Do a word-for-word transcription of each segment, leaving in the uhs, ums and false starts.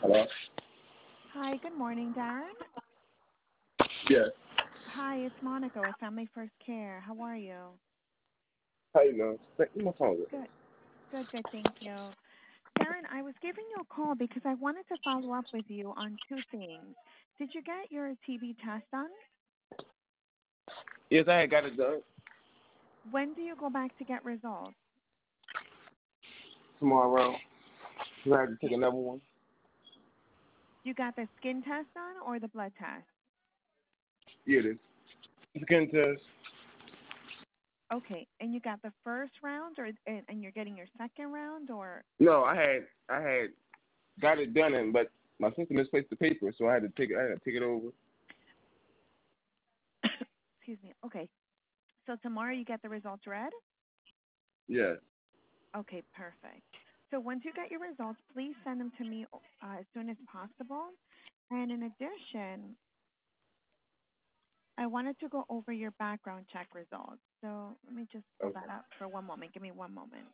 Hello? Hi, good morning, Darren. Yes. Hi, it's Monica with Family First Care. How are you? How you know? Thank you, my phone. Good, good, good. Thank you. Darren, I was giving you a call because I wanted to follow up with you on two things. Did you get your T B test done? Yes, I had got it done When do you go back to get results? tomorrow. So I had to take Okay. another one. You got the skin test done or the blood test? Yeah, the skin test. Okay, and you got the first round, or and, and you're getting your second round, or No, I had I had got it done, and but my sister misplaced the paper, so I had to take it. I had to take it over. excuse me. Okay, so tomorrow you get the results read. Yeah. Okay, perfect. So once you get your results, please send them to me uh, as soon as possible. And in addition, I wanted to go over your background check results. So let me just pull Okay. that up for one moment. Give me one moment.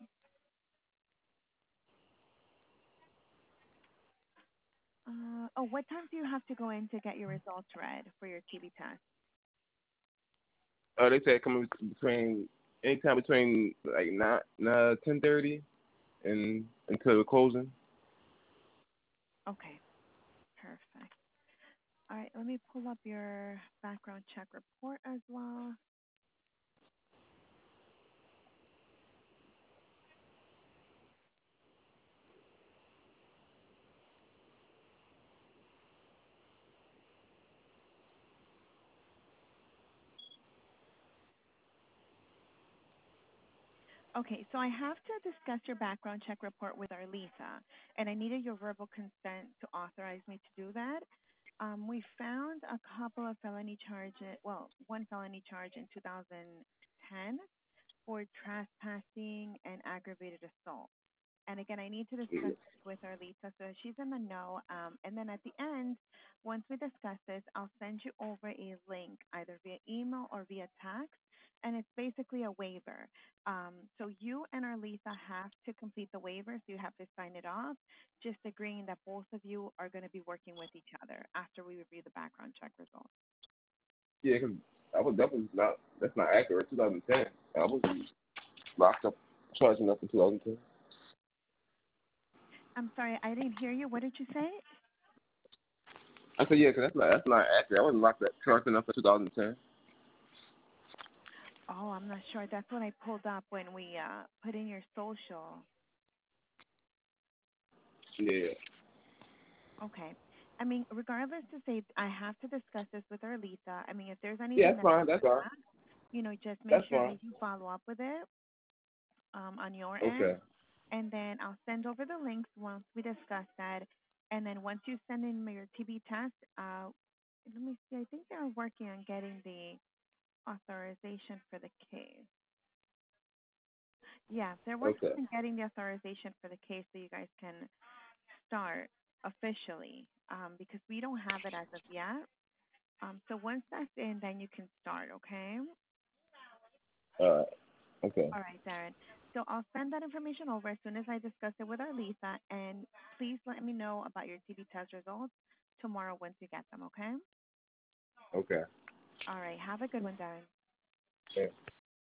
Uh, oh, what time do you have to go in to get your results read for your T B test? Uh, they said coming between anytime between like nine, uh, ten thirty, and until the closing. Okay, perfect. All right, let me pull up your background check report as well. Okay, so I have to discuss your background check report with our Lisa, and I needed your verbal consent to authorize me to do that. Um, we found a couple of felony charges, well, one felony charge in two thousand ten for trespassing and aggravated assault. And again, I need to discuss this with our Lisa, so she's in the know. Um, and then at the end, once we discuss this, I'll send you over a link either via email or via text, and it's basically a waiver. Um, so you and our Lisa have to complete the waiver, so you have to sign it off, just agreeing that both of you are going to be working with each other after we review the background check results. Yeah, because I was that was not that's not accurate. twenty ten. I was locked up, charging up in twenty ten. I'm sorry, I didn't hear you. What did you say? I said yeah, because that's not that's not accurate. I wasn't locked up, charging up for twenty ten. Oh, I'm not sure. That's what I pulled up when we uh, put in your social. Yeah. Okay. I mean, regardless to say, I have to discuss this with our Lisa. I mean, if there's Yeah, anything that's that fine. That's fine. you know, just make That's sure fine. that you follow up with it um, on your end, Okay. and then I'll send over the links once we discuss that. And then once you send in your T B test, uh, let me see. I think they're working on getting the authorization for the case. Yeah, they're working Okay. on getting the authorization for the case so you guys can start officially um, because we don't have it as of yet. Um, so once that's in, then you can start, okay? All right. Okay. All right, Darren. So I'll send that information over as soon as I discuss it with our Lisa, and please let me know about your T B test results tomorrow once you get them, okay? Okay. All right. Have a good one, Darren. Yeah.